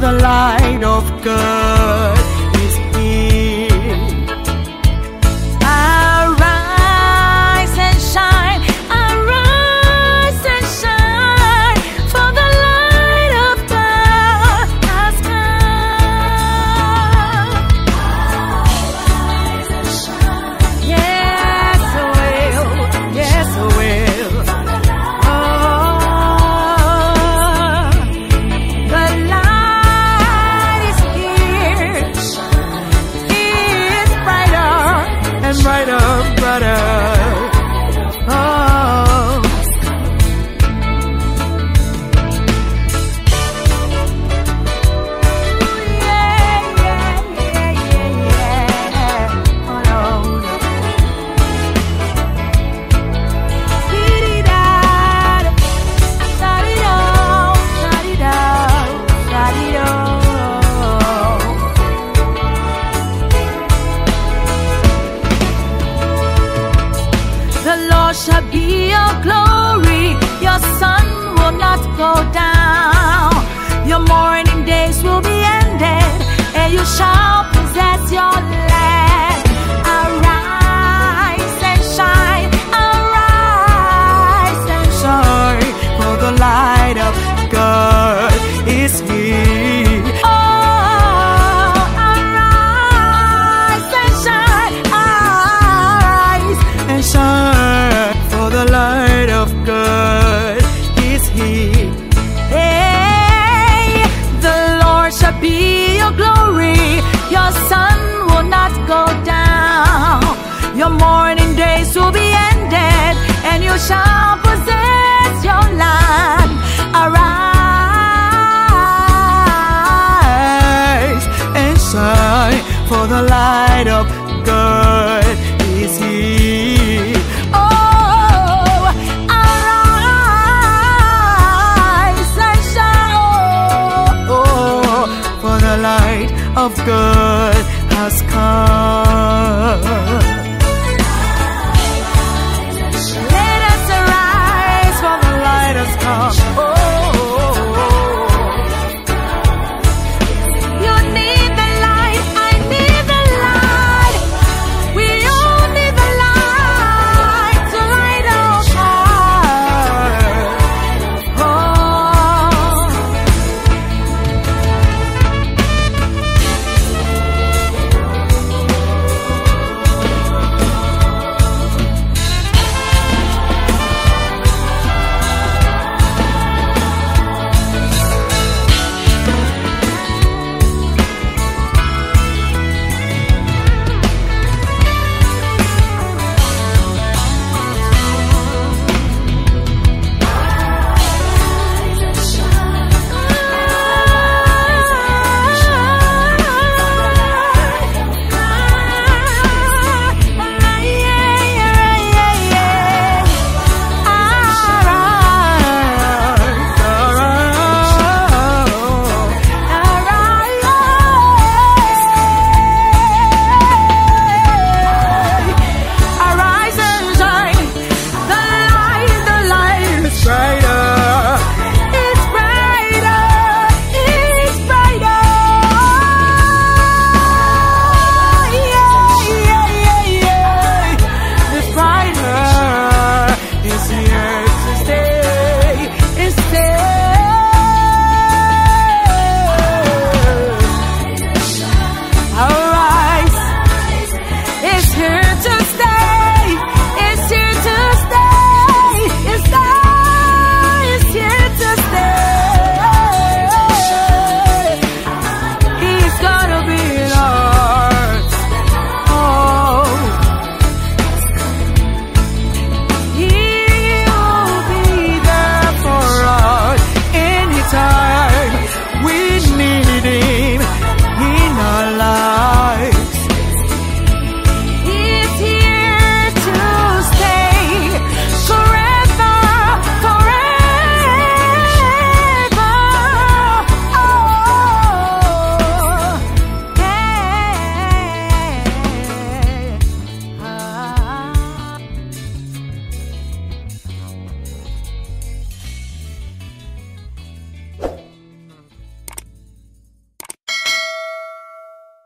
the light of God is here. Arise and shine, arise and shine, for the light of God has come. Arise and shine. Yes, I will. Yes, I will. The light is here. It's brighter and brighter, brighter. Oh. The Lord shall be your glory, your sun will not go down. Your mourning days will be ended, and you shall possess your land. Arise and shine, arise and shine, for the light of God is here. Oh, arise and shine, arise and shine, for the light of God is here. Hey, the Lord shall be your glory, your sun will not go down. Your mourning days will be ended, and you shall possess your land. Arise and shine, for the light of God is here. Oh, arise and shine, oh, for the light of God has come.